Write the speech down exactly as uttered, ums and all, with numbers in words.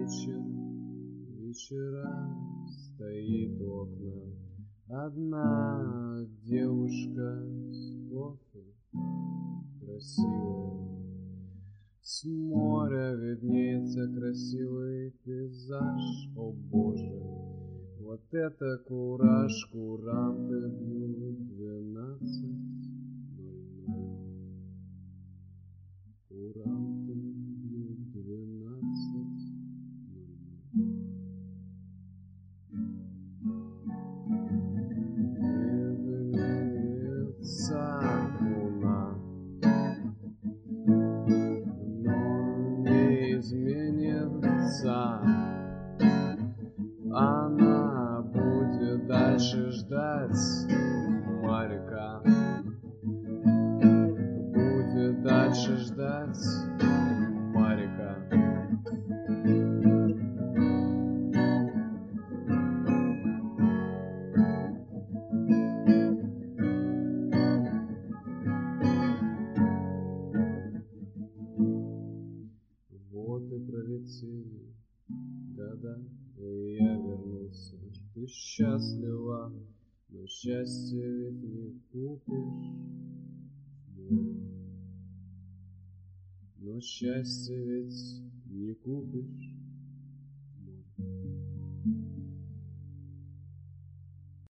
вечер, вечера, стоит у окна одна девушка с кофе красивая. С моря виднеется красивый пейзаж, о боже, вот это кураж, куранты бьют двенадцать ноль ноль. Куранты бьют двенадцать ноль ноль. Виднеется луна, но не изменится. Она будет дальше ждать Марика, будет дальше ждать Марика. Вот и пролетели года, и я вернулся. Ты счастлива, но счастье ведь не купишь море. Но счастье ведь не купишь море.